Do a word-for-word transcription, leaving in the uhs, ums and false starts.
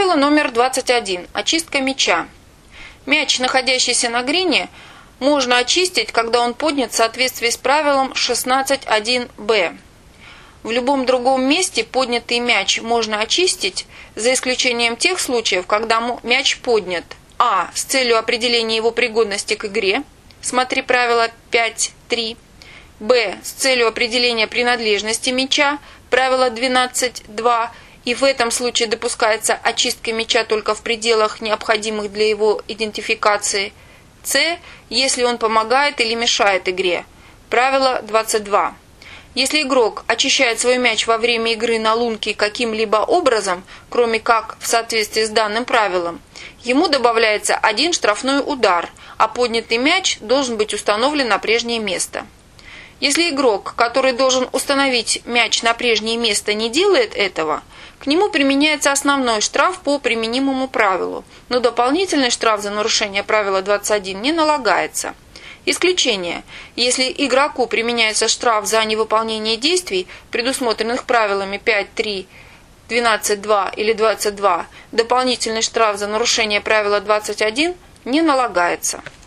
Правило номер двадцать один. Очистка мяча. Мяч, находящийся на грине, можно очистить, когда он поднят в соответствии с правилом шестнадцать точка один бэ. В любом другом месте поднятый мяч можно очистить, за исключением тех случаев, когда мяч поднят а. с целью определения его пригодности к игре, смотри правило пять точка три, б. с целью определения принадлежности мяча, правило двенадцать точка два, и в этом случае допускается очистка мяча только в пределах, необходимых для его идентификации, с. если он помогает или мешает игре, правило двадцать два. Если игрок очищает свой мяч во время игры на лунке каким-либо образом, кроме как в соответствии с данным правилом, ему добавляется один штрафной удар, а поднятый мяч должен быть установлен на прежнее место. Если игрок, который должен установить мяч на прежнее место, не делает этого, к нему применяется основной штраф по применимому правилу, но дополнительный штраф за нарушение правила двадцать один не налагается. Исключение. Если игроку применяется штраф за невыполнение действий, предусмотренных правилами пять точка три, двенадцать точка два или двадцать два, дополнительный штраф за нарушение правила двадцать один не налагается.